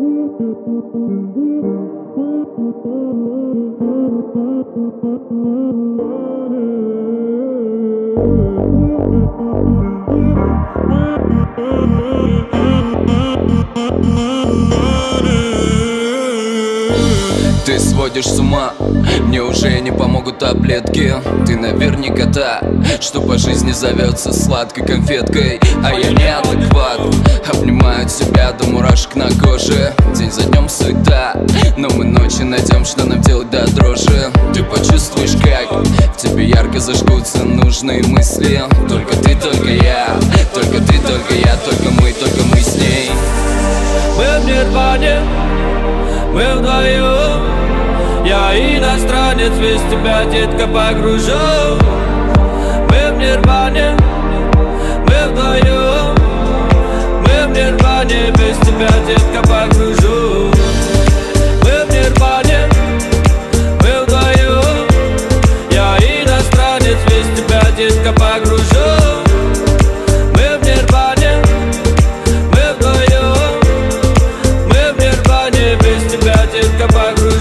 Ты сводишь с ума, мне уже не помогут таблетки. Ты наверняка та, что по жизни зовется сладкой конфеткой. А я неадекват, обнимаю тебя до мурашек на коже. День за днем суета, но мы ночью найдем, что нам делать до дрожи. Ты почувствуешь, как в тебе ярко зажгутся нужные мысли. Только ты, только я, только ты, только я, только мы с ней. Мы в нирване, мы вдвоем. Я иностранец, весь тебя, детка, погружен. Мы в нирване, мы вдвоем. Мы в нирване, без тебя, детка, погружен. Мы в нирване, мы вдвоем. Я иностранец, весь тебя, детка, погружен. Мы в нирване, мы вдвоем. Мы в нирване, без тебя, детка, погружен.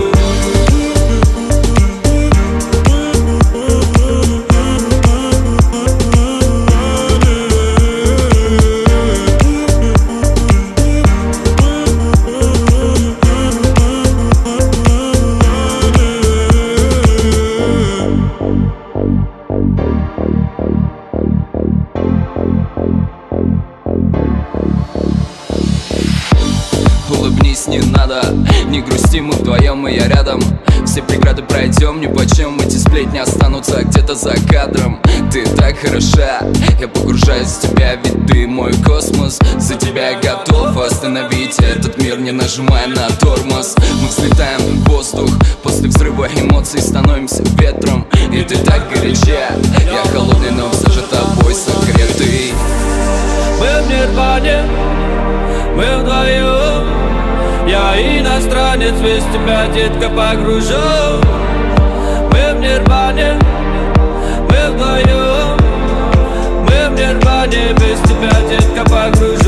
Улыбнись, не надо, не грусти, мы вдвоем, и я рядом. Все преграды пройдем, ни почем, эти сплетни останутся где-то за кадром. Ты так хороша, я погружаюсь в тебя, ведь ты мой космос. За тебя я готов остановить этот мир, не нажимая на тормоз. Мы взлетаем в воздух, после взрыва эмоций становимся ветром. И ты так горяча, я холодный, но все же тобой согретый. Мы в нирване, мы вдвоем. Я иностранец, весь тебя, детка, погружен. Мы в нирване, мы вдвоем. Мы в нирване, без тебя, детка, погружен.